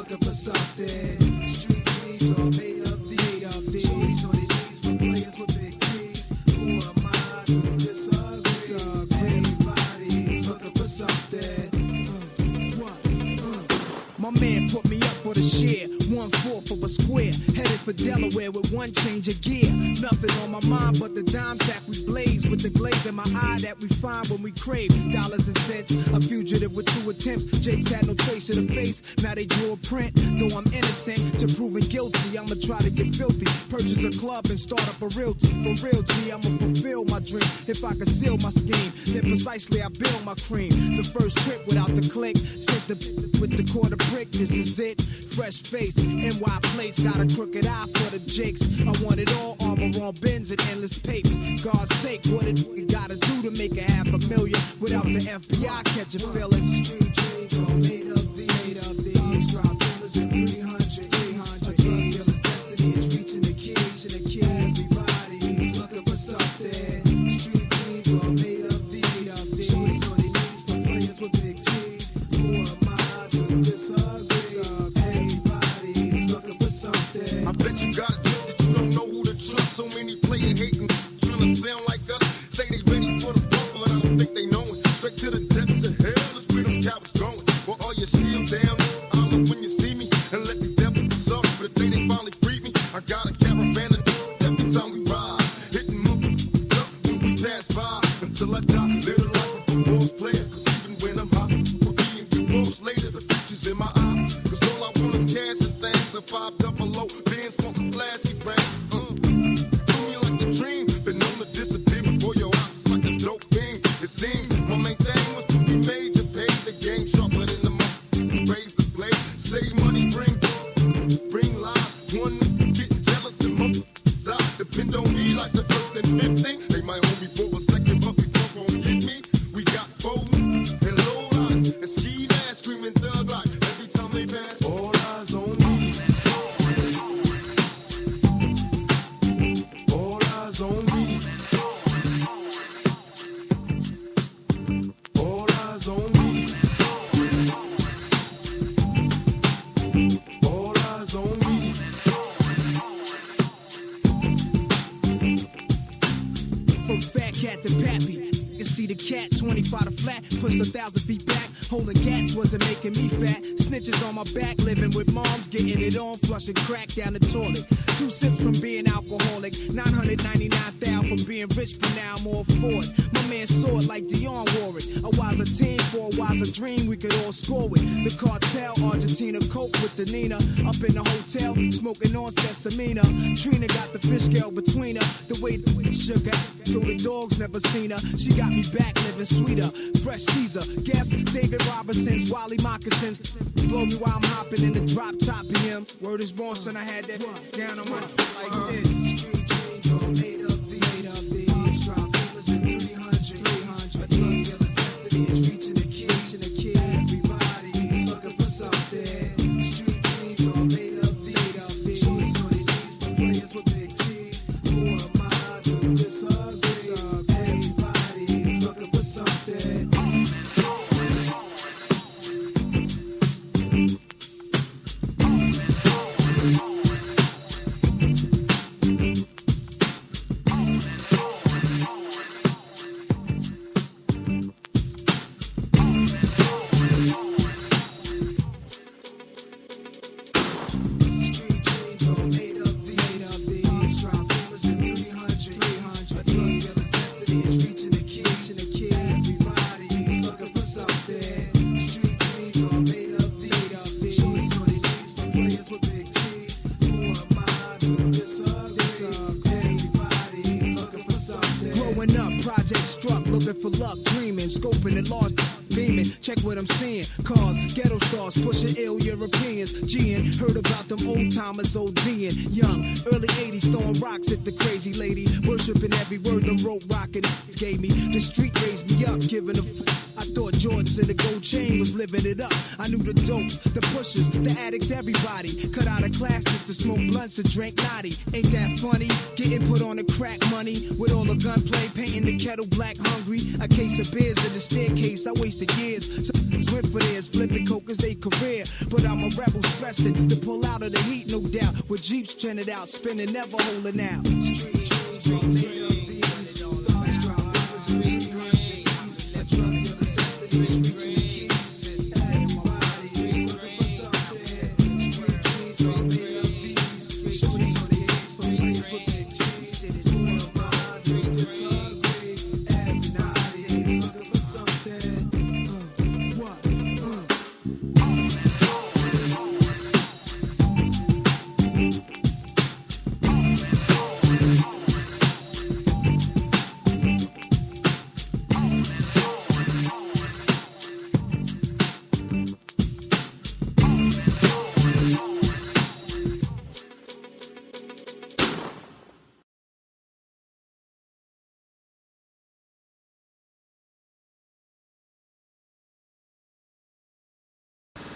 looking for something. Street dreams are made of these. Shorties on their knees for players with big G's. Who am I to disagree? Everybody's looking for something. My man put me up for the share. 1/4 of a square, headed for Delaware with one change of gear. Nothing on my mind but the dime sack we blaze, with the glaze in my eye that we find when we crave dollars and cents. A fugitive with 2 attempts. Jake's had no trace of the face. Now they drew a print. Though I'm innocent to proving guilty, I'ma try to get filthy. Purchase a club and start up a realty. For real, G, I'ma fulfill my dream. If I conceal my scheme, then precisely I build my cream. The first trip without the click, sent the with the quarter brick. This is it. Fresh face, NY place, got a crooked eye for the jakes. I want it all, armor on bins and endless papes. God's sake, what it gotta do to make $500,000 without the FBI catching feelings? Street dreams are made of these. Drop boomers in 300. A drug dealer's destiny is reaching the key. Everybody's looking for something. Street dreams are made of these. Shorties on their knees for players with big G's. Who am I to disagree? Everybody's looking for something. I bet you got it twisted, you don't know who to trust. So many player hating, trying to sound like us. Say they ready for the fuck, but I don't think they know it. Straight to the depths of hell is where them cowards going. Well, all you still down, I don't know when you see me. And let these devils be sorry for the day they finally free me. I got a caravan of every time we ride. Hitting them up when we pass by. Until I die, live the life of a boss player. Cause even when I'm hot, we're being divorced later. The future's in my eyes. Cause all I want is cash and things. And 5 double O, bands wanting flashy brands. Do me like a dream. Been known to disappear before your eyes. It's like a dope thing. It seems my main thing was to be major. Pay the game sharper than the money. Raise the blade. Save money, bring lies. One getting jealous and mother die. Depend on me like the first and 15. They might hold me for a second, but before gon' get me, we got folding and low riders and ski masks screaming thug like every time they pass. All eyes on me. All eyes on me. All eyes on me. All eyes on me. From fat cat to pappy, you see the cat 25 to flat, push 1,000 feet back. Holding cats wasn't making me fat. Snitches on my back, living with moms, getting it on, flushing crack down the toilet. 2 sips from being alcoholic, 999,000 from being rich, but now I'm all for it. My man saw it like Dion wore it. A wiser team for a wiser dream, we could all score with. The cartel, Argentina, coke with the Nina. Up in the hotel, smoking on Sesamina. Trina got the fish scale between her. The way the sugar through the dogs, never seen her. She got me back living sweeter. Fresh Caesar, guess David Robinson's, Wally Moccasins. Blow me while I'm hopping in the drop top PM. Word is born, son, I had that down on my like this. Street dreams are made of these. Drop boomers in 300. A drug dealer's destiny is reaching the key. Everybody's looking for something. Street dreams are made of these. Shorties on their knees for players with big G's. Who am I to disagree? Everybody's looking for something. Looking for luck, dreaming, scoping and large beaming. Check what I'm seeing. Cars, ghetto stars, pushing ill Europeans. G'ing, heard about them old timers ODing. Young, early 80s, throwing rocks at the crazy lady. Worshipping every word them rope rockin' gave me. The street raised me up, giving a I thought Jordans and the gold chain was living it up. I knew the dopes, the pushers, the addicts, everybody. Cut out of class just to smoke blunts and drink naughty. Ain't that funny? Getting put on the crack money with all the gunplay, painting the kettle black hungry. A case of beers in the staircase, I wasted years. So went for theirs, flipping coke as they career. But I'm a rebel stressing to pull out of the heat, no doubt. With Jeeps trending out, spinning, never holding out. Street dreams,